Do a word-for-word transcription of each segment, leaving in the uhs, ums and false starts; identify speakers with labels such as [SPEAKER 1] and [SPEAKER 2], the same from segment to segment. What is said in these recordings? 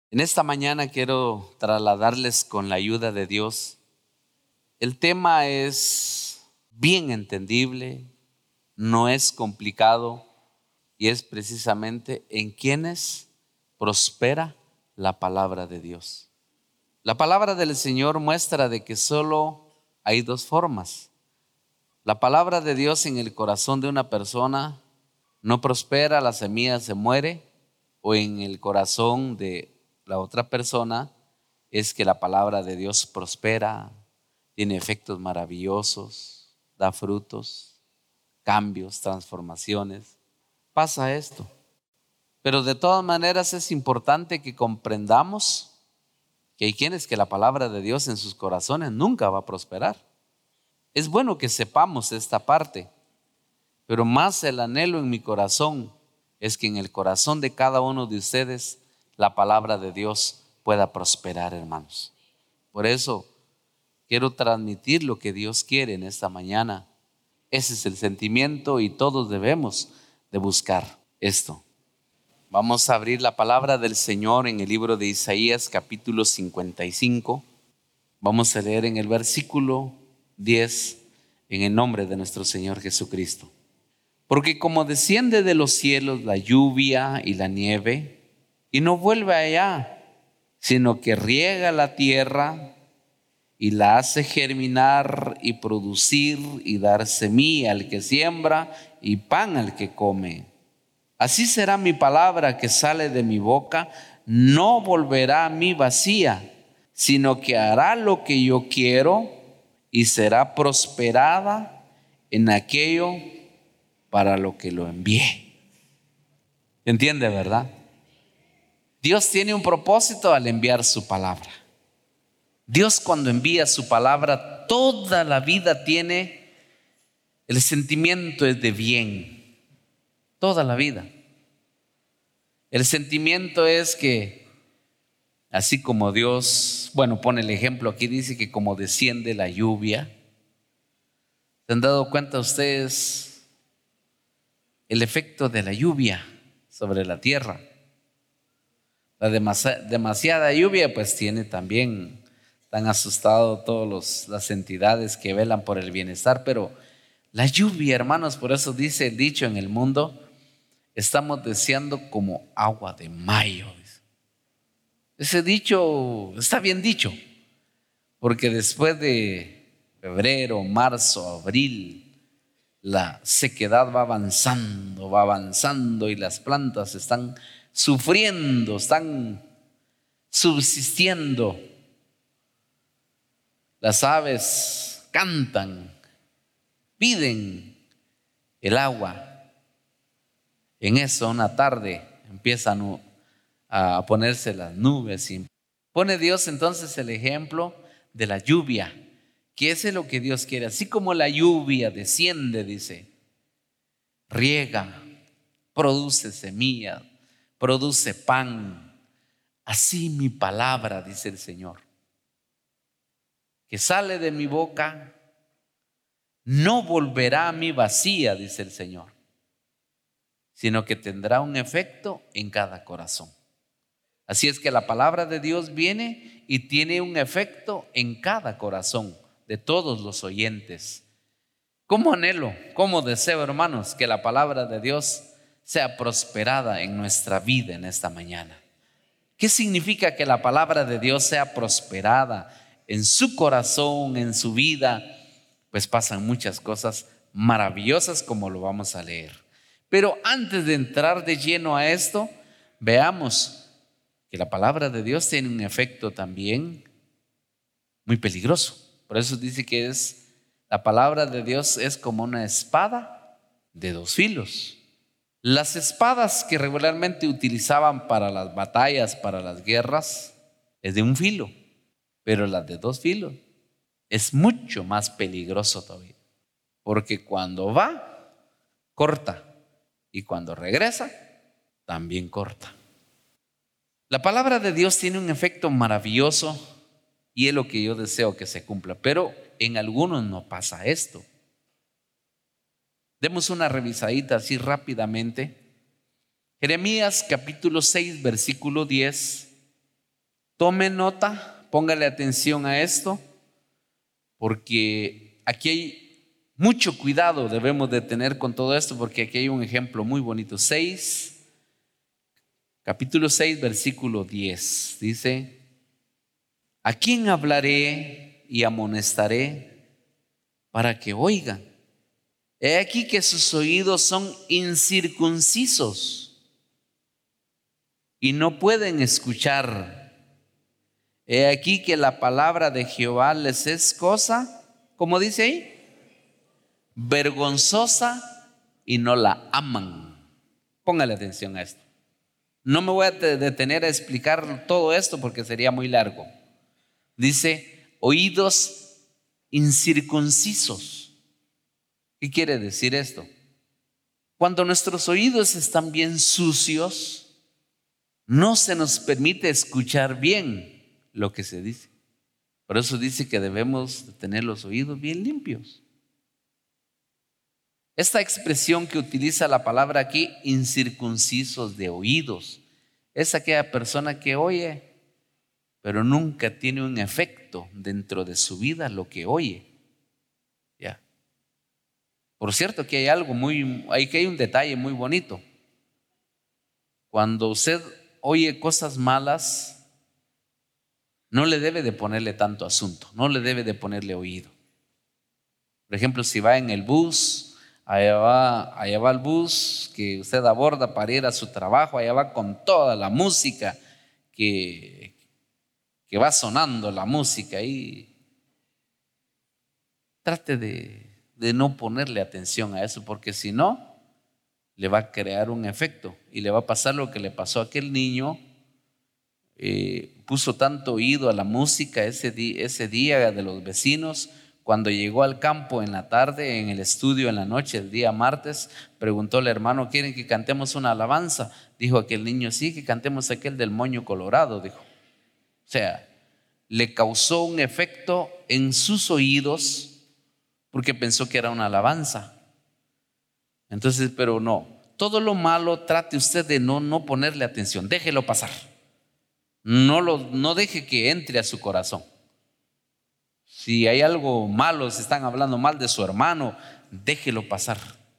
[SPEAKER 1] En esta mañana quiero trasladarles con la ayuda de Dios. El tema es bien entendible, no es complicado y es precisamente en quienes prospera la palabra de Dios. La palabra del Señor muestra de que solo hay dos formas. La palabra de Dios en el corazón de una persona no prospera, la semilla se muere, o en el corazón de la otra persona es que la palabra de Dios prospera, tiene efectos maravillosos, da frutos, cambios, transformaciones. Pasa esto. Pero de todas maneras es importante que comprendamos que hay quienes que la palabra de Dios en sus corazones nunca va a prosperar. Es bueno que sepamos esta parte, pero más el anhelo en mi corazón es que en el corazón de cada uno de ustedes la palabra de Dios pueda prosperar, hermanos. Por eso quiero transmitir lo que Dios quiere en esta mañana. Ese es el sentimiento y todos debemos de buscar esto. Vamos a abrir la palabra del Señor en el libro de Isaías capítulo cincuenta y cinco. Vamos a leer en el versículo diez en el nombre de nuestro Señor Jesucristo. Porque como desciende de los cielos la lluvia y la nieve, y no vuelve allá, sino que riega la tierra y la hace germinar y producir y dar semilla al que siembra y pan al que come. Así será mi palabra que sale de mi boca, no volverá a mí vacía, sino que hará lo que yo quiero y será prosperada en aquello para lo que lo envié. ¿Entiende, verdad? Dios tiene un propósito al enviar su palabra. Dios, cuando envía su palabra, toda la vida tiene el sentimiento es de bien. Toda la vida. El sentimiento es que, así como Dios, bueno, pone el ejemplo aquí, dice que como desciende la lluvia. ¿Se han dado cuenta ustedes el efecto de la lluvia sobre la tierra? La demasi- demasiada lluvia pues tiene también, están asustados todas las entidades que velan por el bienestar, pero la lluvia, hermanos, por eso dice el dicho en el mundo, estamos deseando como agua de mayo. Ese dicho está bien dicho, porque después de febrero, marzo, abril, la sequedad va avanzando, va avanzando y las plantas están sufriendo, están subsistiendo. Las aves cantan, piden el agua. En eso, una tarde empiezan a ponerse las nubes y pone Dios entonces el ejemplo de la lluvia, que ese es lo que Dios quiere. Así como la lluvia desciende, dice, riega, produce semilla, produce pan. Así mi palabra, dice el Señor, que sale de mi boca, no volverá a mí vacía, dice el Señor, sino que tendrá un efecto en cada corazón. Así es que la palabra de Dios viene y tiene un efecto en cada corazón de todos los oyentes. ¿Cómo anhelo, cómo deseo, hermanos, que la palabra de Dios sea prosperada en nuestra vida en esta mañana? ¿Qué significa que la palabra de Dios sea prosperada en su corazón, en su vida? Pues pasan muchas cosas maravillosas como lo vamos a leer. Pero antes de entrar de lleno a esto, veamos que la palabra de Dios tiene un efecto también muy peligroso. Por eso dice que es, la palabra de Dios es como una espada de dos filos. Las espadas que regularmente utilizaban para las batallas, para las guerras, es de un filo, pero las de dos filos es mucho más peligroso todavía, porque cuando va, corta, y cuando regresa, también corta. La palabra de Dios tiene un efecto maravilloso y es lo que yo deseo que se cumpla, pero en algunos no pasa esto. Demos una revisadita así rápidamente. Jeremías capítulo seis, versículo diez. Tome nota, póngale atención a esto, porque aquí hay mucho cuidado debemos de tener con todo esto, porque aquí hay un ejemplo muy bonito. seis, capítulo seis, versículo diez, dice: ¿a quién hablaré y amonestaré para que oigan? He aquí que sus oídos son incircuncisos y no pueden escuchar. He aquí que la palabra de Jehová les es cosa, ¿cómo dice ahí? Vergonzosa, y no la aman. Póngale atención a esto. No me voy a detener a explicar todo esto porque sería muy largo. Dice, oídos incircuncisos. ¿Qué quiere decir esto? Cuando nuestros oídos están bien sucios, no se nos permite escuchar bien lo que se dice. Por eso dice que debemos de tener los oídos bien limpios. Esta expresión que utiliza la palabra aquí, incircuncisos de oídos, es aquella persona que oye, pero nunca tiene un efecto dentro de su vida lo que oye. Ya. Por cierto, que hay algo muy, hay que hay un detalle muy bonito. Cuando usted oye cosas malas, no le debe de ponerle tanto asunto, no le debe de ponerle oído. Por ejemplo, si va en el bus, allá va, allá va el bus que usted aborda para ir a su trabajo, allá va con toda la música que, que va sonando, la música, y trate de, de no ponerle atención a eso, porque si no, le va a crear un efecto y le va a pasar lo que le pasó a aquel niño. Eh, puso tanto oído a la música ese, di- ese día de los vecinos. Cuando llegó al campo en la tarde, en el estudio en la noche, el día martes, preguntó al hermano: ¿quieren que cantemos una alabanza? Dijo aquel niño: sí, que cantemos aquel del moño colorado, dijo. O sea, le causó un efecto en sus oídos porque pensó que era una alabanza. Entonces, pero no, todo lo malo trate usted de no, no ponerle atención, déjelo pasar. No, lo, no deje que entre a su corazón. Si hay algo malo, si están hablando mal de su hermano, déjelo pasar.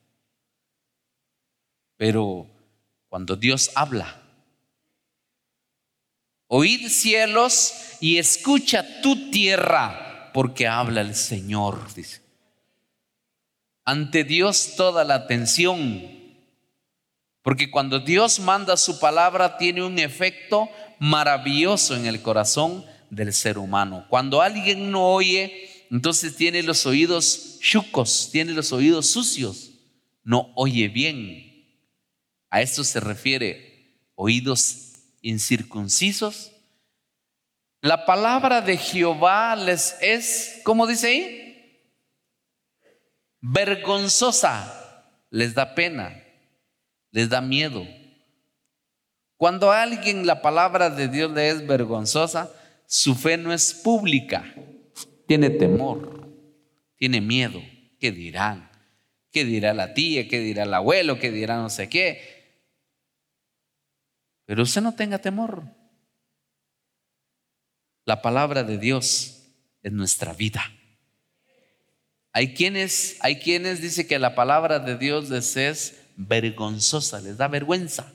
[SPEAKER 1] Pero cuando Dios habla, oíd cielos y escucha tu tierra, porque habla el Señor, dice. Ante Dios toda la atención, porque cuando Dios manda su palabra tiene un efecto maravilloso en el corazón del ser humano. Cuando alguien no oye, entonces tiene los oídos chucos, tiene los oídos sucios, no oye bien. A esto se refiere oídos incircuncisos. La palabra de Jehová les es, ¿cómo dice ahí? Vergonzosa, les da pena, les da miedo. Cuando a alguien la palabra de Dios le es vergonzosa, su fe no es pública, tiene temor, tiene miedo. ¿Qué dirán? ¿Qué dirá la tía? ¿Qué dirá el abuelo? ¿Qué dirá no sé qué? Pero usted no tenga temor. La palabra de Dios es nuestra vida. Hay quienes, hay quienes dicen que la palabra de Dios les es vergonzosa, les da vergüenza.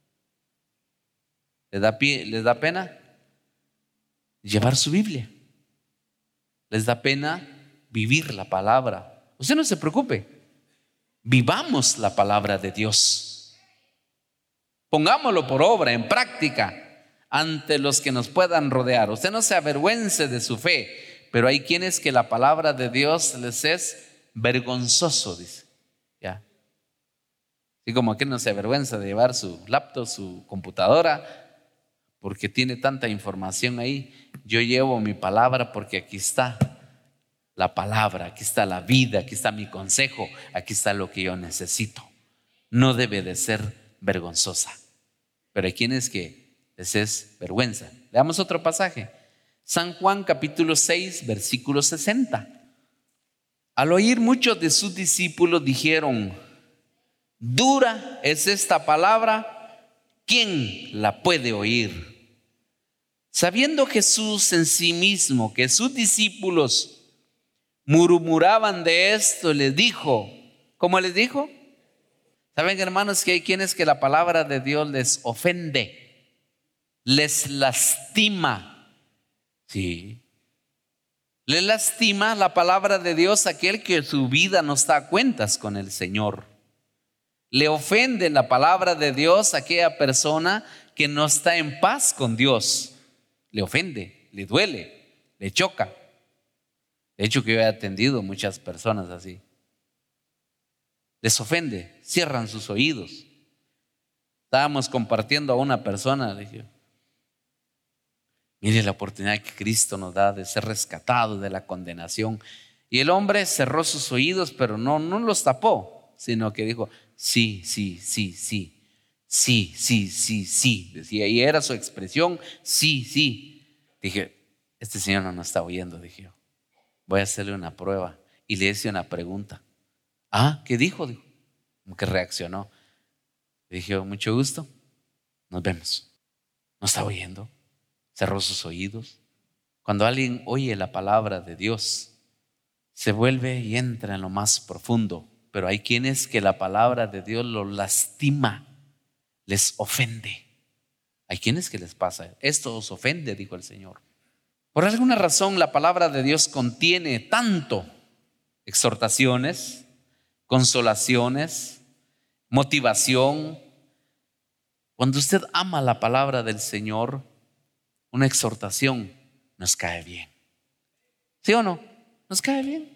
[SPEAKER 1] ¿Les da, pie, les da pena llevar su Biblia? ¿Les da pena vivir la palabra? Usted no se preocupe. Vivamos la palabra de Dios. Pongámoslo por obra, en práctica, ante los que nos puedan rodear. Usted no se avergüence de su fe, pero hay quienes que la palabra de Dios les es vergonzoso, dice. ¿Ya? Así como aquel no se avergüenza de llevar su laptop, su computadora, porque tiene tanta información ahí. Yo llevo mi palabra porque aquí está la palabra, aquí está la vida, aquí está mi consejo, aquí está lo que yo necesito. No debe de ser vergonzosa, pero hay quienes que les es vergüenza. Veamos otro pasaje. San Juan capítulo seis, versículo sesenta. Al oír muchos de sus discípulos dijeron: dura es esta palabra, ¿quién la puede oír? Sabiendo Jesús en sí mismo que sus discípulos murmuraban de esto, les dijo, ¿cómo les dijo? ¿Saben, hermanos, que hay quienes que la palabra de Dios les ofende, les lastima? Sí. Les lastima la palabra de Dios a aquel que su vida no está a cuentas con el Señor. Le ofende la palabra de Dios a aquella persona que no está en paz con Dios. Le ofende, le duele, le choca. De hecho, que yo he atendido muchas personas así. Les ofende, cierran sus oídos. Estábamos compartiendo a una persona, le dije, mire la oportunidad que Cristo nos da de ser rescatados de la condenación. Y el hombre cerró sus oídos, pero no, no los tapó, sino que dijo, sí, sí, sí, sí. Sí, sí, sí, sí, decía, y era su expresión, sí, sí. Dije, este señor no nos está oyendo, dije yo. Voy a hacerle una prueba. Y le hice una pregunta. Ah, ¿qué dijo? Dijo, como que reaccionó. Le dije, mucho gusto, nos vemos. No está oyendo, cerró sus oídos. Cuando alguien oye la palabra de Dios, se vuelve y entra en lo más profundo. Pero hay quienes que la palabra de Dios los lastima, les ofende. Hay quienes que les pasa, esto os ofende, dijo el Señor. Por alguna razón la palabra de Dios contiene tanto exhortaciones, consolaciones, motivación. Cuando usted ama la palabra del Señor, una exhortación nos cae bien. ¿Sí o no? Nos cae bien.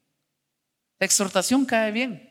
[SPEAKER 1] La exhortación cae bien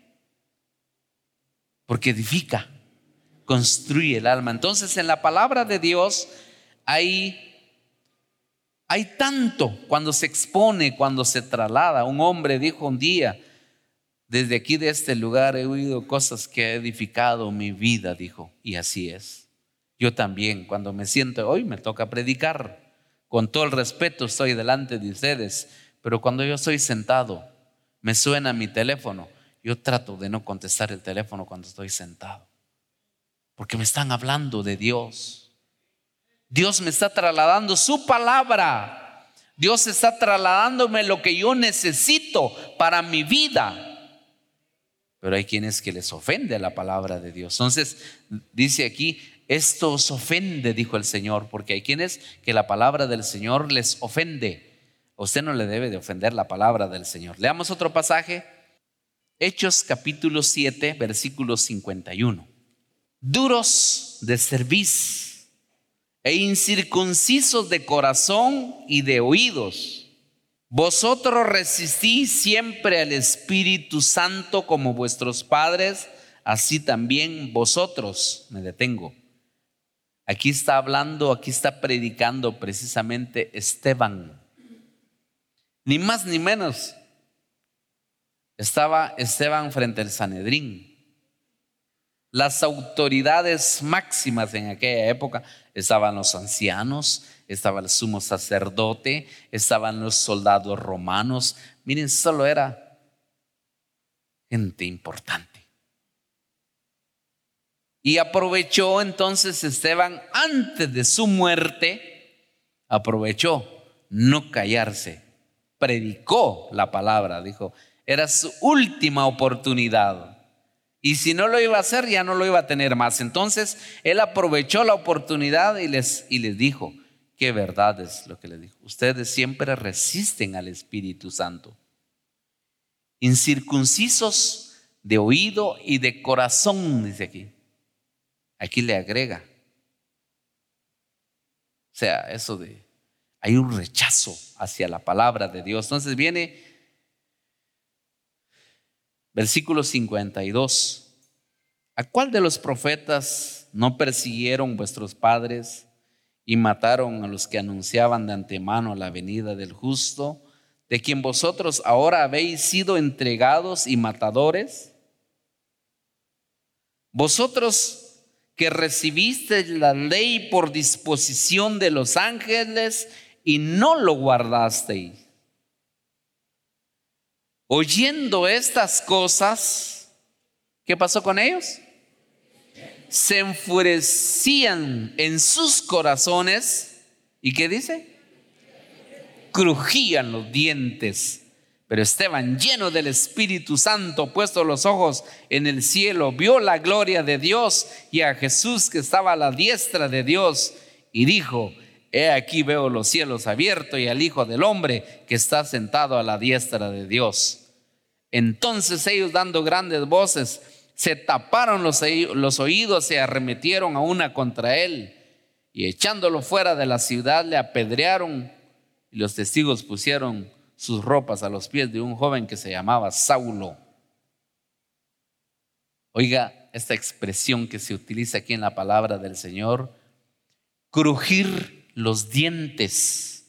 [SPEAKER 1] porque edifica, construye el alma. Entonces, en la palabra de Dios hay, hay tanto cuando se expone, cuando se traslada. Un hombre dijo un día, desde aquí de este lugar he oído cosas que ha edificado mi vida, dijo, y así es. Yo también, cuando me siento, hoy me toca predicar, con todo el respeto estoy delante de ustedes, pero cuando yo estoy sentado, me suena mi teléfono, yo trato de no contestar el teléfono cuando estoy sentado. Porque me están hablando de Dios. Dios me está trasladando su palabra. Dios está trasladándome lo que yo necesito para mi vida. Pero hay quienes que les ofende la palabra de Dios. Entonces dice aquí, esto os ofende, dijo el Señor, porque hay quienes que la palabra del Señor les ofende. A usted no le debe de ofender la palabra del Señor. Leamos otro pasaje. Hechos capítulo siete, versículo cincuenta y uno. Duros de cerviz e incircuncisos de corazón y de oídos, vosotros resistís siempre al Espíritu Santo como vuestros padres, así también vosotros. Me detengo. Aquí está hablando, aquí está predicando precisamente Esteban. Ni más ni menos. Estaba Esteban frente al Sanedrín. Las autoridades máximas en aquella época estaban los ancianos, estaba el sumo sacerdote, estaban los soldados romanos. Miren, solo era gente importante. Y aprovechó entonces Esteban, antes de su muerte, aprovechó no callarse, predicó la palabra, dijo, era su última oportunidad. Y si no lo iba a hacer, ya no lo iba a tener más. Entonces, él aprovechó la oportunidad y les, y les dijo, qué verdad es lo que les dijo. Ustedes siempre resisten al Espíritu Santo. Incircuncisos de oído y de corazón, dice aquí. Aquí le agrega. O sea, eso de, hay un rechazo hacia la palabra de Dios. Entonces viene versículo cincuenta y dos. ¿A cuál de los profetas no persiguieron vuestros padres y mataron a los que anunciaban de antemano la venida del justo, de quien vosotros ahora habéis sido entregados y matadores? Vosotros que recibisteis la ley por disposición de los ángeles y no lo guardasteis. Oyendo estas cosas, ¿qué pasó con ellos? Se enfurecían en sus corazones ¿Y qué dice? Crujían los dientes. Pero Esteban, lleno del Espíritu Santo, puesto los ojos en el cielo, vio la gloria de Dios y a Jesús que estaba a la diestra de Dios, y dijo: he aquí veo los cielos abiertos y al Hijo del Hombre que está sentado a la diestra de Dios. Entonces ellos, dando grandes voces, se taparon los, los oídos, se arremetieron a una contra él, y echándolo fuera de la ciudad le apedrearon, y los testigos pusieron sus ropas a los pies de un joven que se llamaba Saulo. Oiga esta expresión que se utiliza aquí en la palabra del Señor: crujir los dientes.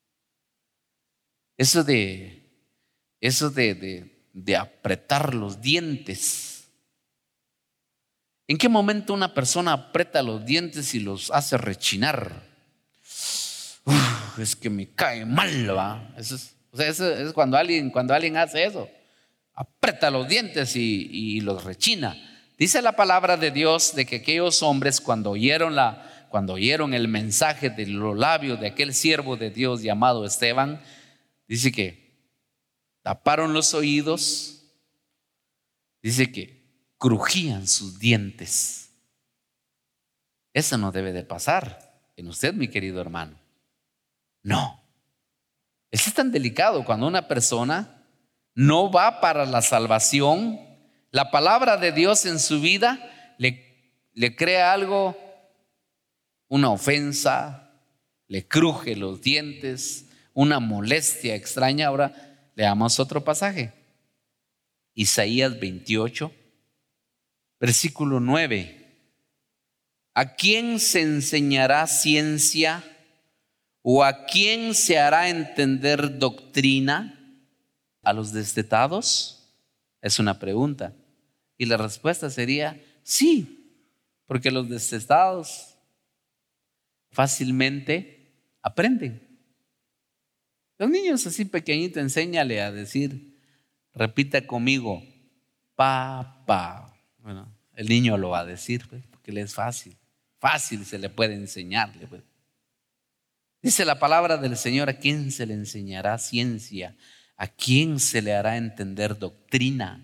[SPEAKER 1] Eso de, eso de, de, de apretar los dientes. ¿En qué momento una persona aprieta los dientes y los hace rechinar? Uf, es que me cae mal, ¿va? Eso es, o sea, eso es cuando alguien, cuando alguien hace eso. Aprieta los dientes y, y los rechina. Dice la palabra de Dios de que aquellos hombres, cuando oyeron, la, cuando oyeron el mensaje de los labios de aquel siervo de Dios llamado Esteban, dice que taparon los oídos, dice que crujían sus dientes. Eso no debe de pasar en usted, mi querido hermano. No. Eso es tan delicado cuando una persona no va para la salvación. La palabra de Dios en su vida le, le crea algo, una ofensa, le cruje los dientes, una molestia extraña. Ahora leamos otro pasaje. Isaías veintiocho, versículo nueve. ¿A quién se enseñará ciencia o a quién se hará entender doctrina? ¿A los destetados? Es una pregunta. Y la respuesta sería sí, porque los destetados fácilmente aprenden. Los niños así pequeñitos, enséñale a decir, repita conmigo, papá. Bueno, el niño lo va a decir, pues, porque le es fácil. Fácil se le puede enseñarle. Pues. Dice la palabra del Señor: ¿a quién se le enseñará ciencia? ¿A quién se le hará entender doctrina?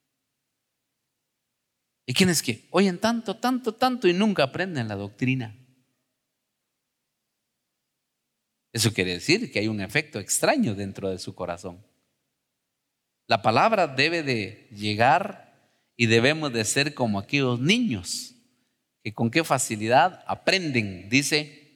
[SPEAKER 1] ¿Y quiénes que oyen tanto, tanto, tanto y nunca aprenden la doctrina? Eso quiere decir que hay un efecto extraño dentro de su corazón. La palabra debe de llegar y debemos de ser como aquellos niños que con qué facilidad aprenden. Dice: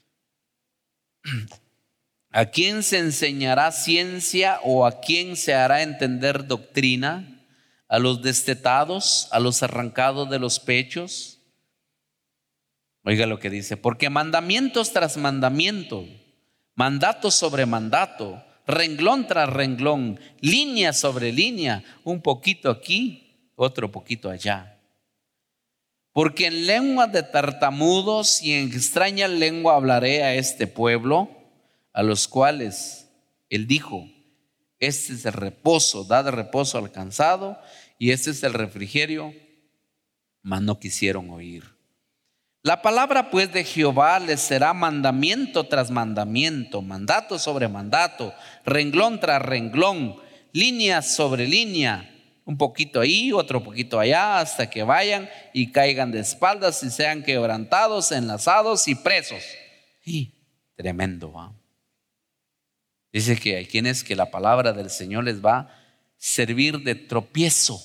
[SPEAKER 1] ¿a quién se enseñará ciencia o a quién se hará entender doctrina? ¿A los destetados, a los arrancados de los pechos? Oiga lo que dice: porque mandamientos tras mandamiento, mandato sobre mandato, renglón tras renglón, línea sobre línea, un poquito aquí, otro poquito allá. Porque en lengua de tartamudos y en extraña lengua hablaré a este pueblo, a los cuales él dijo: este es el reposo, dad reposo al cansado, y este es el refrigerio, mas no quisieron oír. La palabra pues de Jehová les será mandamiento tras mandamiento, mandato sobre mandato, renglón tras renglón, línea sobre línea, un poquito ahí, otro poquito allá, hasta que vayan y caigan de espaldas y sean quebrantados, enlazados y presos. Y tremendo, ¿va? Dice que hay quienes que la palabra del Señor les va a servir de tropiezo.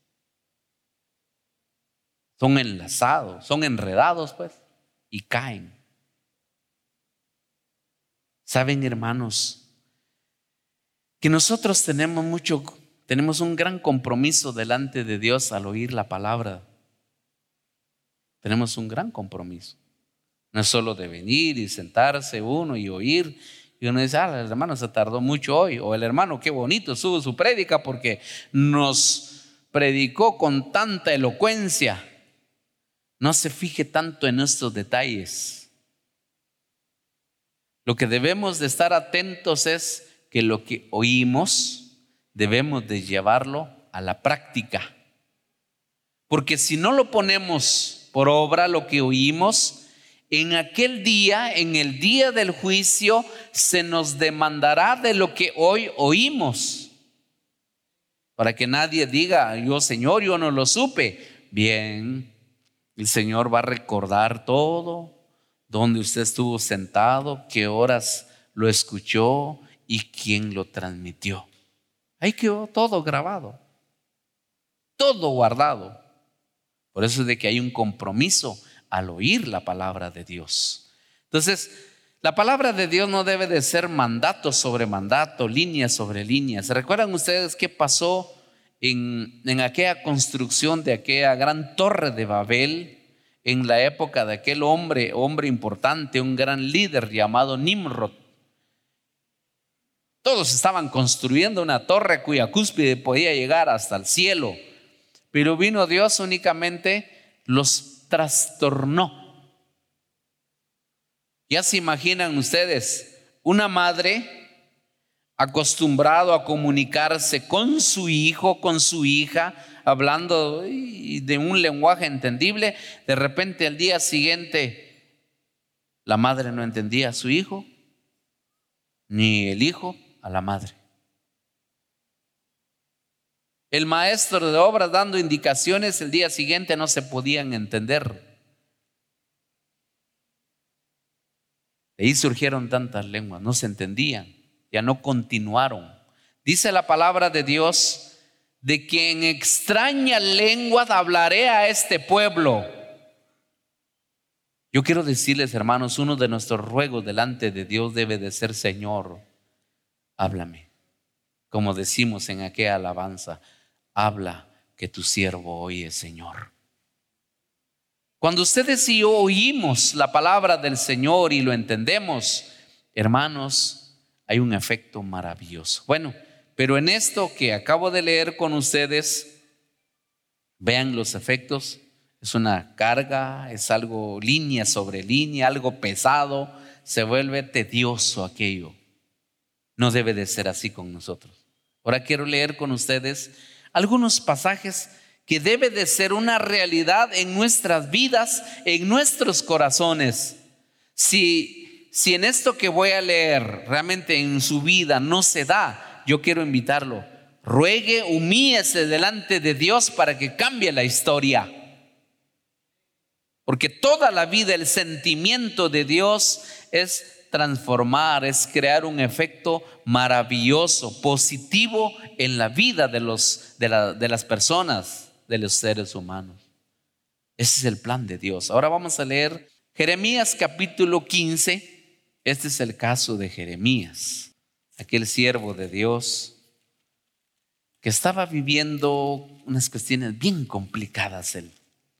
[SPEAKER 1] Son enlazados, son enredados, pues, y caen. Saben, hermanos, que nosotros tenemos mucho, tenemos un gran compromiso delante de Dios al oír la palabra. Tenemos un gran compromiso. No es solo de venir y sentarse uno y oír. Y uno dice: ah, el hermano se tardó mucho hoy. O el hermano, qué bonito subo su prédica porque nos predicó con tanta elocuencia. No se fije tanto en estos detalles. Lo que debemos de estar atentos es que lo que oímos debemos de llevarlo a la práctica. Porque si no lo ponemos por obra, lo que oímos, En aquel día, en el día del juicio, se nos demandará de lo que hoy oímos, para que nadie diga, yo Señor, yo no lo supe. Bien, el Señor va a recordar todo, dónde usted estuvo sentado, qué horas lo escuchó y quién lo transmitió. Ahí quedó todo grabado, todo guardado. Por eso es de que hay un compromiso al oír la palabra de Dios. Entonces, la palabra de Dios no debe de ser mandato sobre mandato, línea sobre línea. ¿Se recuerdan ustedes qué pasó en, en aquella construcción de aquella gran torre de Babel en la época de aquel hombre, hombre importante, un gran líder llamado Nimrod? Todos estaban construyendo una torre cuya cúspide podía llegar hasta el cielo, pero vino Dios, únicamente los trastornó. Ya se imaginan ustedes una madre acostumbrado a comunicarse con su hijo, con su hija, hablando de un lenguaje entendible. De repente al día siguiente la madre no entendía a su hijo, ni el hijo a la madre. El maestro de obras dando indicaciones, el día siguiente no se podían entender. De ahí surgieron tantas lenguas, no se entendían, ya no continuaron. Dice la palabra de Dios, de que en extraña lengua hablaré a este pueblo. Yo quiero decirles, hermanos, uno de nuestros ruegos delante de Dios debe de ser: Señor, háblame. Como decimos en aquella alabanza, habla que tu siervo oye, Señor. Cuando ustedes y yo oímos la palabra del Señor y lo entendemos, hermanos, hay un efecto maravilloso. Bueno, pero en esto que acabo de leer con ustedes, vean los efectos. Es una carga, es algo línea sobre línea, algo pesado, se vuelve tedioso aquello. No debe de ser así con nosotros. Ahora quiero leer con ustedes algunos pasajes que debe de ser una realidad en nuestras vidas, en nuestros corazones. Si, si en esto que voy a leer realmente en su vida no se da, yo quiero invitarlo: ruegue, humíllese delante de Dios para que cambie la historia. Porque toda la vida el sentimiento de Dios es transformar, es crear un efecto maravilloso, positivo en la vida de, los, de, la, de las personas, de los seres humanos. Ese es el plan de Dios. Ahora vamos a leer Jeremías capítulo quince. Este es el caso de Jeremías, aquel siervo de Dios que estaba viviendo unas cuestiones bien complicadas él.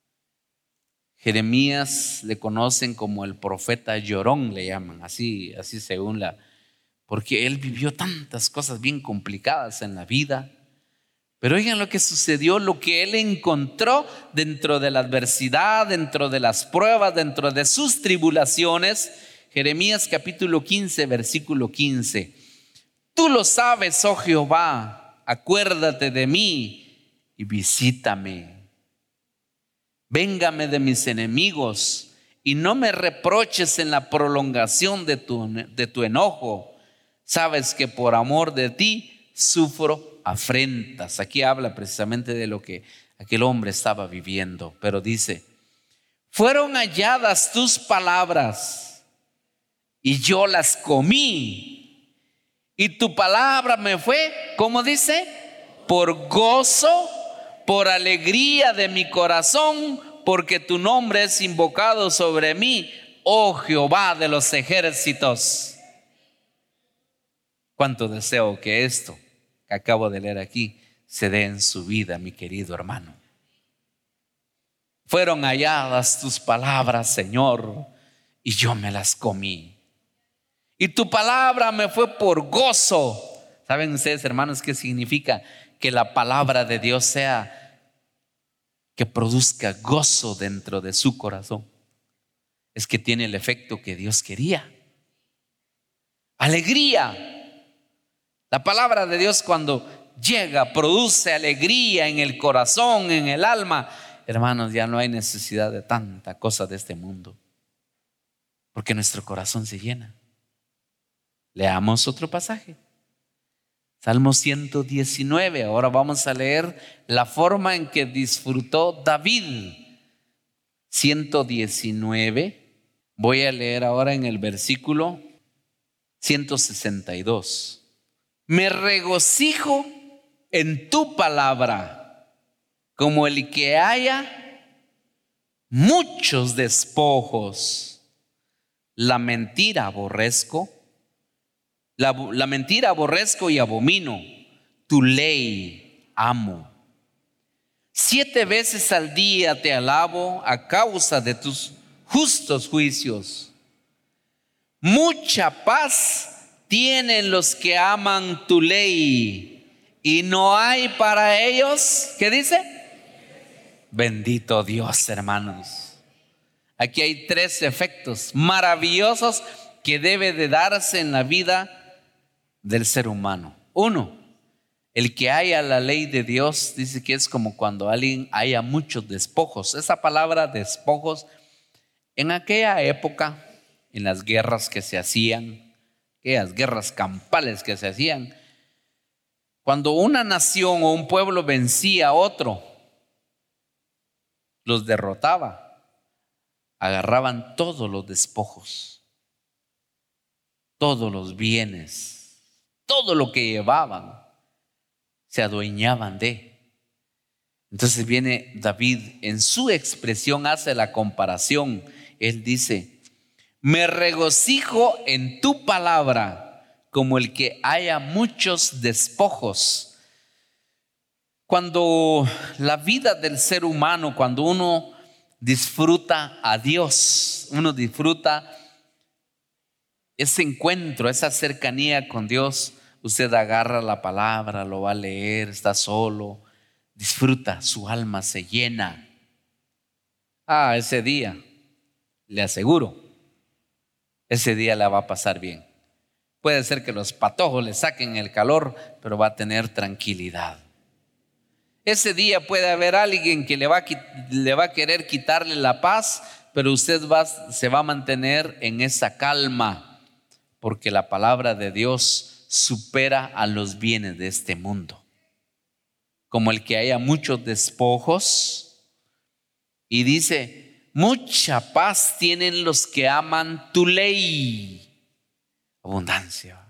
[SPEAKER 1] Jeremías le conocen como el profeta llorón, le llaman, así, así según la, porque él vivió tantas cosas bien complicadas en la vida. Pero oigan lo que sucedió, lo que él encontró dentro de la adversidad, dentro de las pruebas, dentro de sus tribulaciones. Jeremías capítulo quince, versículo quince. Tú lo sabes, oh Jehová, acuérdate de mí y visítame. Véngame de mis enemigos y no me reproches en la prolongación de tu, de tu enojo. Sabes que por amor de ti sufro afrentas. Aquí habla precisamente de lo que aquel hombre estaba viviendo, pero dice: fueron halladas tus palabras y yo las comí, y tu palabra me fue, ¿cómo dice? Por gozo, por alegría de mi corazón, porque tu nombre es invocado sobre mí, oh Jehová de los ejércitos. Cuánto deseo que esto que acabo de leer aquí se dé en su vida, mi querido hermano. Fueron halladas tus palabras, Señor, y yo me las comí. Y tu palabra me fue por gozo. ¿Saben ustedes, hermanos, qué significa que la palabra de Dios sea que produzca gozo dentro de su corazón? Es que tiene el efecto que Dios quería. Alegría. La palabra de Dios, cuando llega, produce alegría en el corazón, en el alma. Hermanos, ya no hay necesidad de tanta cosa de este mundo. porque nuestro corazón se llena. Leamos otro pasaje. Salmo ciento diecinueve. Ahora vamos a leer la forma en que disfrutó David. ciento diecinueve. Voy a leer ahora en el versículo ciento sesenta y dos. Me regocijo en tu palabra, como el que haya muchos despojos. La mentira aborrezco, la, la mentira aborrezco y abomino, tu ley amo. Siete veces al día te alabo a causa de tus justos juicios. Mucha paz tienen los que aman tu ley, y no hay para ellos, ¿qué dice? Bendito Dios, hermanos. Aquí hay tres efectos maravillosos que debe de darse en la vida del ser humano. Uno, el que haya la ley de Dios, dice que es como cuando alguien haya muchos despojos. Esa palabra despojos, en aquella época, en las guerras que se hacían, aquellas guerras campales que se hacían, cuando una nación o un pueblo vencía a otro, los derrotaba, agarraban todos los despojos, todos los bienes, todo lo que llevaban, se adueñaban de. Entonces viene David, en su expresión hace la comparación. Él dice: me regocijo en tu palabra, como el que haya muchos despojos. Cuando la vida del ser humano, cuando uno disfruta a Dios, uno disfruta ese encuentro, esa cercanía con Dios, usted agarra la palabra, lo va a leer, está solo, disfruta, su alma se llena. Ah, ese día, le aseguro, ese día la va a pasar bien. Puede ser que los patojos le saquen el calor, pero va a tener tranquilidad. Ese día puede haber alguien que le va a, le va a querer quitarle la paz, pero usted va, se va a mantener en esa calma, porque la palabra de Dios supera a los bienes de este mundo. Como el que haya muchos despojos, y dice: mucha paz tienen los que aman tu ley. Abundancia.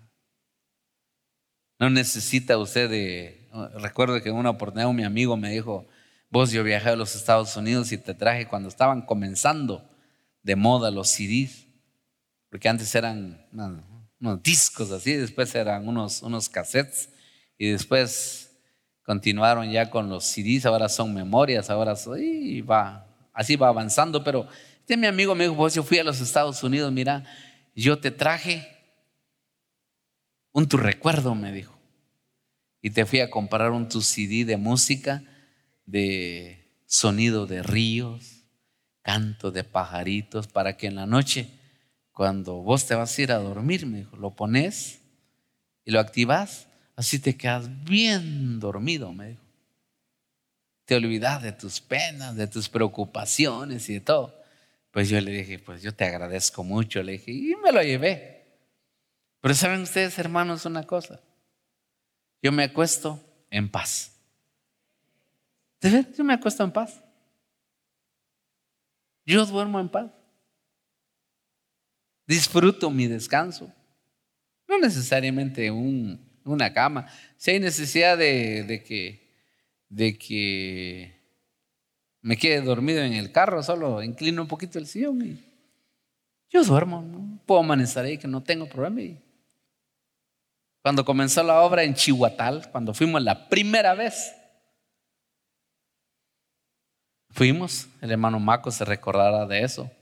[SPEAKER 1] No necesita usted de... Recuerdo que en una oportunidad mi amigo me dijo: vos, yo viajé a los Estados Unidos y te traje cuando estaban comenzando de moda los C Ds, porque antes eran unos, unos discos así, después eran unos, unos cassettes, y después continuaron ya con los C Ds, ahora son memorias, ahora soy, y va, así va avanzando. Pero este mi amigo me dijo: vos, yo fui a los Estados Unidos, mira, yo te traje un tu recuerdo, me dijo, y te fui a comprar un tu C D de música, de sonido de ríos, canto de pajaritos, para que en la noche, cuando vos te vas a ir a dormir, me dijo, lo pones y lo activas, así te quedas bien dormido, me dijo. Te olvidas de tus penas, de tus preocupaciones y de todo. Pues yo le dije: pues yo te agradezco mucho, le dije, y me lo llevé. Pero ¿saben ustedes, hermanos, una cosa? Yo me acuesto en paz. ¿De verdad? Yo me acuesto en paz. Yo duermo en paz. Disfruto mi descanso. No necesariamente un, una cama. Si hay necesidad de, de, que, de que me quede dormido en el carro, solo inclino un poquito el sillón y yo duermo, ¿no? Puedo amanecer ahí, que no tengo problema. Y cuando comenzó la obra en Chihuatal, cuando fuimos la primera vez, fuimos, el hermano Maco se recordará de eso.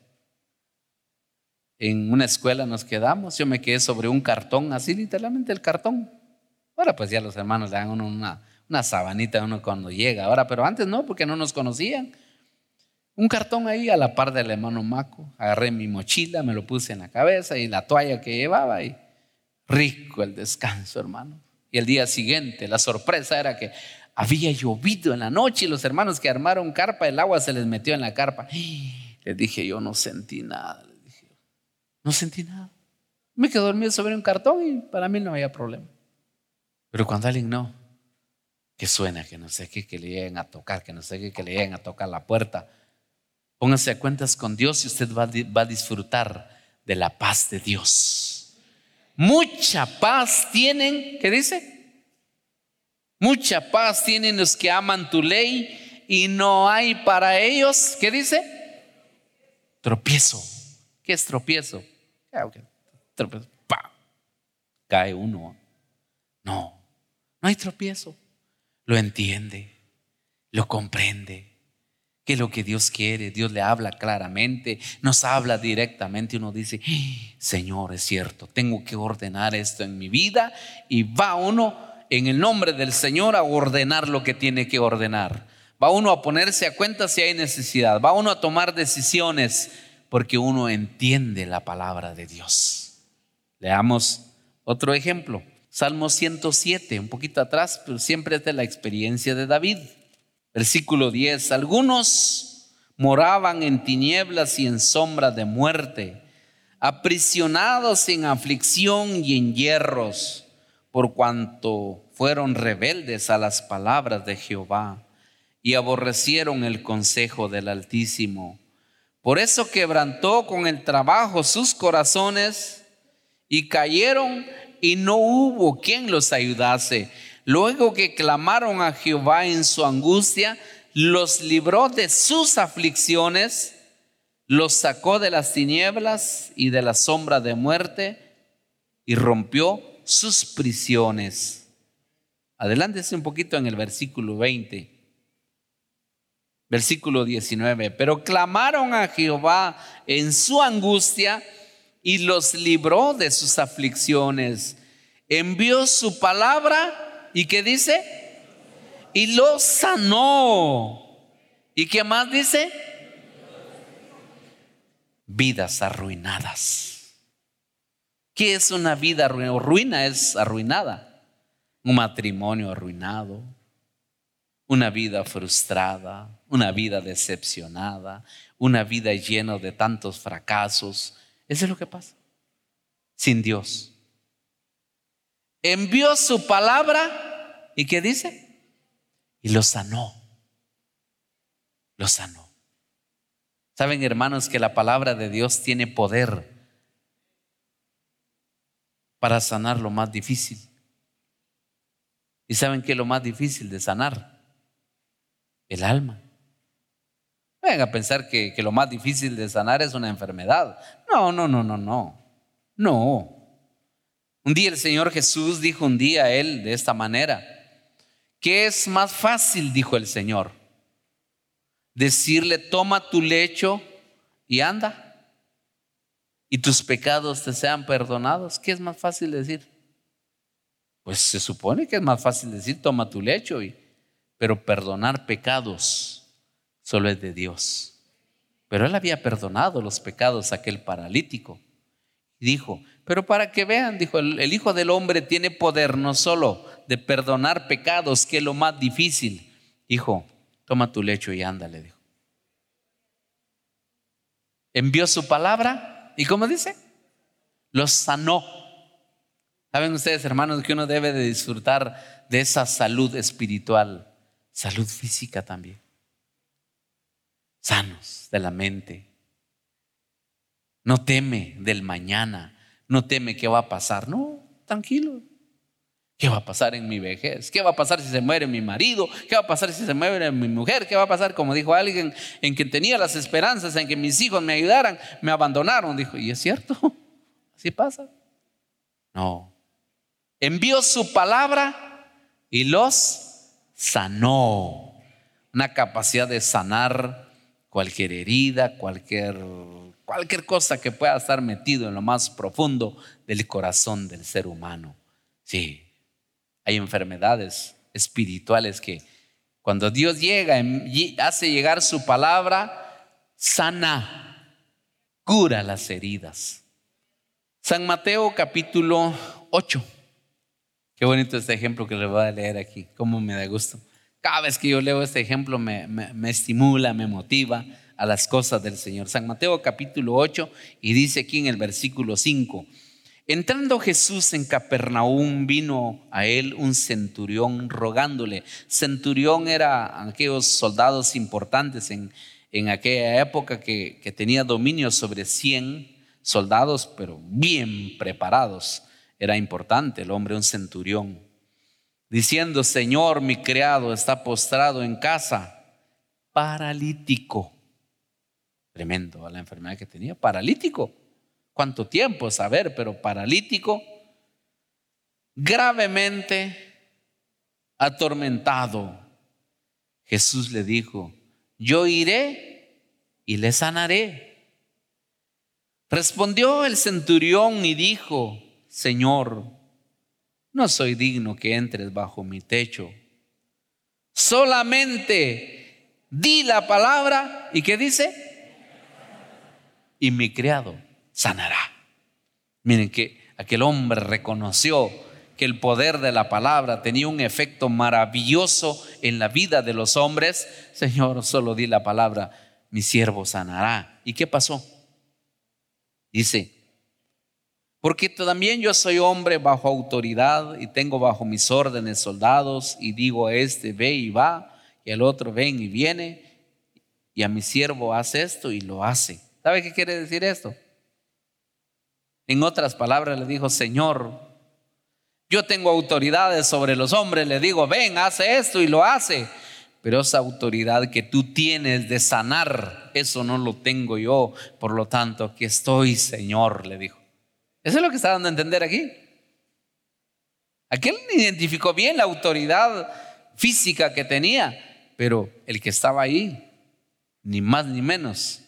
[SPEAKER 1] En una escuela nos quedamos, yo me quedé sobre un cartón, así literalmente el cartón. Ahora pues ya los hermanos le dan uno una, una sabanita a uno cuando llega, ahora, pero antes no, porque no nos conocían. Un cartón ahí a la par del hermano Maco, agarré mi mochila, me lo puse en la cabeza y la toalla que llevaba, y rico el descanso, hermano. Y el día siguiente la sorpresa era que había llovido en la noche y los hermanos que armaron carpa, el agua se les metió en la carpa. Les dije: yo no sentí nada, les dije. No sentí nada. Me quedé dormido sobre un cartón y para mí no había problema. Pero cuando alguien no, que suena, que no sé qué, que le lleguen a tocar, que no sé qué, que le lleguen a tocar la puerta, póngase a cuentas con Dios y usted va, va a disfrutar de la paz de Dios. Mucha paz tienen, ¿qué dice? Mucha paz tienen los que aman tu ley y no hay para ellos, ¿qué dice? Tropiezo. ¿Qué es tropiezo? Tropiezo. ¡Pah! Cae uno. No, no hay tropiezo. Lo entiende, lo comprende, que es lo que Dios quiere. Dios le habla claramente, nos habla directamente. Uno dice, Señor, es cierto, tengo que ordenar esto en mi vida. Y va uno en el nombre del Señor a ordenar lo que tiene que ordenar. Va uno a ponerse a cuenta si hay necesidad. Va uno a tomar decisiones porque uno entiende la palabra de Dios. Leamos otro ejemplo. Salmo ciento siete, un poquito atrás, pero siempre es de la experiencia de David. Versículo diez. Algunos moraban en tinieblas y en sombra de muerte, aprisionados en aflicción y en hierros, por cuanto fueron rebeldes a las palabras de Jehová y aborrecieron el consejo del Altísimo. Por eso quebrantó con el trabajo sus corazones y cayeron y no hubo quien los ayudase. Luego que clamaron a Jehová en su angustia, los libró de sus aflicciones, los sacó de las tinieblas y de la sombra de muerte y rompió sus prisiones. Adelántese un poquito en el versículo veinte. Versículo diecinueve. Pero clamaron a Jehová en su angustia y los libró de sus aflicciones. Envió su palabra y ¿qué dice? Y los sanó. ¿Y qué más dice? Vidas arruinadas. ¿Qué es una vida arruinada? Ruina es arruinada. Un matrimonio arruinado, una vida frustrada, una vida decepcionada, una vida llena de tantos fracasos. Eso es lo que pasa sin Dios. Envió su palabra y ¿qué dice? Y lo sanó. Lo sanó. Saben, hermanos, que la palabra de Dios tiene poder para sanar lo más difícil. ¿Y saben qué es lo más difícil de sanar? El alma. No vayan a pensar que, que lo más difícil de sanar es una enfermedad. No, no, no, no, no. No. Un día el Señor Jesús dijo un día a él de esta manera: ¿qué es más fácil? Dijo el Señor. Decirle, toma tu lecho y anda, y tus pecados te sean perdonados. ¿Qué es más fácil decir? Pues se supone que es más fácil decir, toma tu lecho, y, pero perdonar pecados solo es de Dios. Pero él había perdonado los pecados a aquel paralítico. Y dijo, pero para que vean, dijo, el, el Hijo del Hombre tiene poder no solo de perdonar pecados, que es lo más difícil. Hijo, toma tu lecho y anda, le dijo. Envió su palabra y ¿cómo dice? Los sanó. ¿Saben ustedes, hermanos, que uno debe de disfrutar de esa salud espiritual, salud física también? Sanos de la mente. No teme del mañana, no teme qué va a pasar. No, tranquilo. ¿Qué va a pasar en mi vejez? ¿Qué va a pasar si se muere mi marido? ¿Qué va a pasar si se muere mi mujer? ¿Qué va a pasar, como dijo alguien, en que tenía las esperanzas en que mis hijos me ayudaran, me abandonaron? Dijo, y es cierto, así pasa. No. Envió su palabra y los sanó. Una capacidad de sanar cualquier herida, cualquier, cualquier cosa que pueda estar metido en lo más profundo del corazón del ser humano. Sí, hay enfermedades espirituales que cuando Dios llega, hace llegar su palabra, sana, cura las heridas. San Mateo capítulo ocho. Qué bonito este ejemplo que les voy a leer aquí. Cómo me da gusto. Cada vez que yo leo este ejemplo me, me, me estimula, me motiva a las cosas del Señor. San Mateo capítulo ocho, y dice aquí en el versículo cinco: entrando Jesús en Capernaum, vino a él un centurión rogándole. Centurión era aquellos soldados importantes en, en aquella época que, que tenía dominio sobre cien soldados, pero bien preparados. Era importante el hombre, un centurión, diciendo: Señor, mi criado está postrado en casa, paralítico. Tremendo a la enfermedad que tenía, paralítico. ¿Cuánto tiempo? Saber, pero paralítico, gravemente atormentado. Jesús le dijo: yo iré y le sanaré. Respondió el centurión y dijo: Señor, no soy digno que entres bajo mi techo. Solamente di la palabra. ¿Y qué dice? Y mi criado sanará. Miren que aquel hombre reconoció que el poder de la palabra tenía un efecto maravilloso en la vida de los hombres. Señor, solo di la palabra, mi siervo sanará. ¿Y qué pasó? Dice: porque también yo soy hombre bajo autoridad y tengo bajo mis órdenes soldados, y digo a este: ve y va, y al otro: ven y viene, y a mi siervo: hace esto, y lo hace. ¿Sabe qué quiere decir esto? En otras palabras le dijo: Señor, yo tengo autoridades sobre los hombres, le digo: ven, hace esto, y lo hace. Pero esa autoridad que tú tienes de sanar, eso no lo tengo yo. Por lo tanto, aquí estoy, Señor, le dijo. Eso es lo que está dando a entender aquí. Aquel identificó bien la autoridad física que tenía, pero el que estaba ahí, ni más ni menos,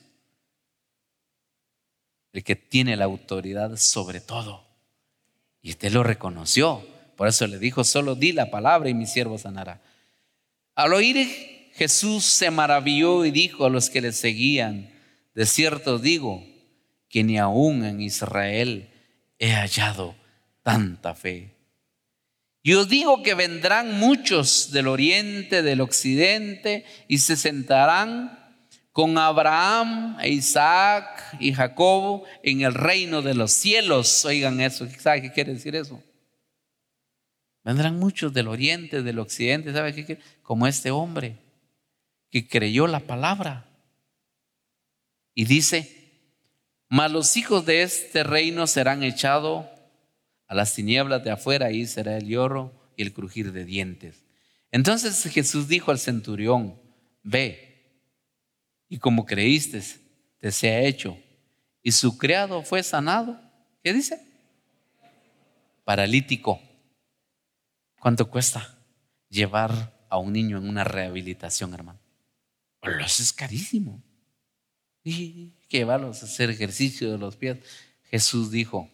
[SPEAKER 1] el que tiene la autoridad sobre todo. Y usted lo reconoció. Por eso le dijo: solo di la palabra y mi siervo sanará. Al oír, Jesús se maravilló y dijo a los que le seguían: de cierto digo que ni aún en Israel he hallado tanta fe. Y os digo que vendrán muchos del oriente, del occidente, y se sentarán con Abraham, e Isaac y Jacobo en el reino de los cielos. Oigan eso. ¿Sabe qué quiere decir eso? Vendrán muchos del oriente, del occidente. ¿Sabe qué quiere? Como este hombre que creyó la palabra. Y dice: mas los hijos de este reino serán echados a las tinieblas de afuera, ahí será el lloro y el crujir de dientes. Entonces Jesús dijo al centurión: ve, y como creíste, te sea hecho. Y su criado fue sanado. ¿Qué dice? Paralítico. ¿Cuánto cuesta llevar a un niño en una rehabilitación, hermano? Pues es carísimo. Y que llevarlos a hacer ejercicio de los pies. Jesús dijo: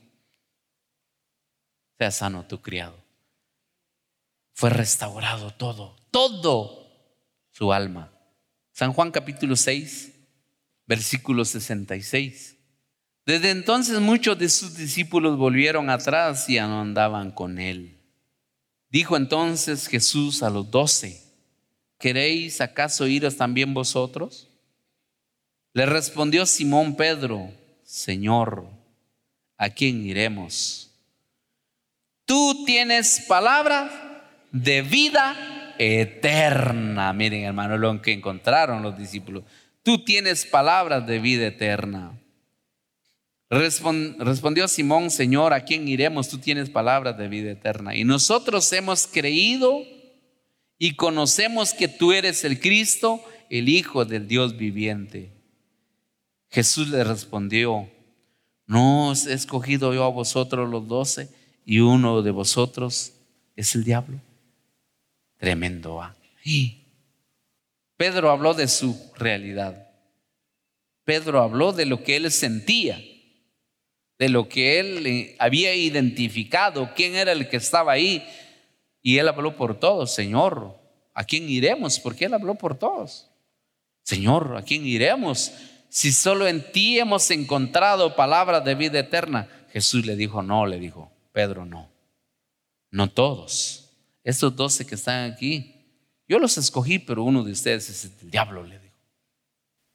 [SPEAKER 1] sea sano tu criado. Fue restaurado todo, todo su alma. San Juan capítulo seis, versículo sesenta y seis. Desde entonces muchos de sus discípulos volvieron atrás y ya no andaban con él. Dijo entonces Jesús a los doce: ¿queréis acaso iros también vosotros? Le respondió Simón Pedro: Señor, ¿a quién iremos? Tú tienes palabra de vida eterna. Miren, hermano, lo que encontraron los discípulos. Tú tienes palabras de vida eterna. Respondió Simón: Señor, ¿a quién iremos? Tú tienes palabras de vida eterna. Y nosotros hemos creído y conocemos que tú eres el Cristo, el Hijo del Dios viviente. Jesús le respondió: ¿no os he escogido yo a vosotros los doce, y uno de vosotros es el diablo? Tremendo, ¿ah? Pedro habló de su realidad. Pedro habló de lo que él sentía, de lo que él había identificado, quién era el que estaba ahí. Y él habló por todos. Señor, ¿a quién iremos? Porque él habló por todos. Señor, ¿a quién iremos? Si solo en ti hemos encontrado palabras de vida eterna. Jesús le dijo: no, le dijo Pedro, no, no todos. Estos doce que están aquí, yo los escogí, pero uno de ustedes es el diablo, le dijo.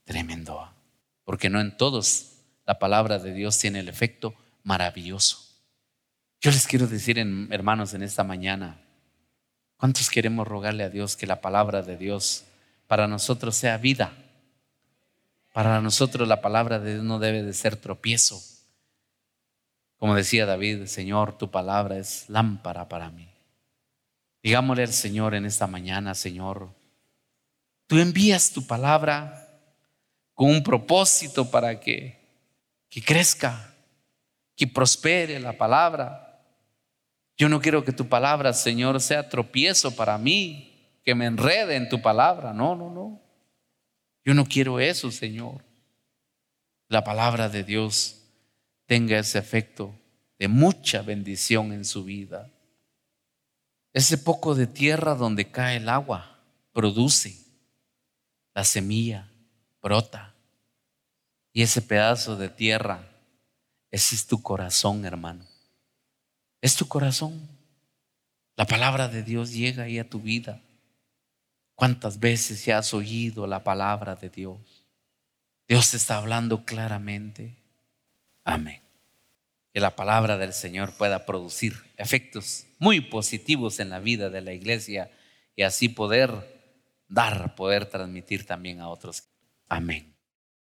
[SPEAKER 1] Tremendo. Porque no en todos la palabra de Dios tiene el efecto maravilloso. Yo les quiero decir, hermanos, en esta mañana, ¿cuántos queremos rogarle a Dios que la palabra de Dios para nosotros sea vida? Para nosotros la palabra de Dios no debe de ser tropiezo. Como decía David, Señor, tu palabra es lámpara para mí. Digámosle al Señor en esta mañana, Señor, tú envías tu palabra con un propósito para que, que crezca, que prospere la palabra. Yo no quiero que tu palabra, Señor, sea tropiezo para mí, que me enrede en tu palabra. No, no, no. Yo no quiero eso, Señor. La palabra de Dios tenga ese efecto de mucha bendición en su vida. Ese poco de tierra donde cae el agua produce, la semilla brota. Y ese pedazo de tierra, ese es tu corazón, hermano. Es tu corazón. La palabra de Dios llega ahí a tu vida. ¿Cuántas veces ya has oído la palabra de Dios? Dios te está hablando claramente. Amén. Que la palabra del Señor pueda producir efectos muy positivos en la vida de la iglesia y así poder dar, poder transmitir también a otros. Amén.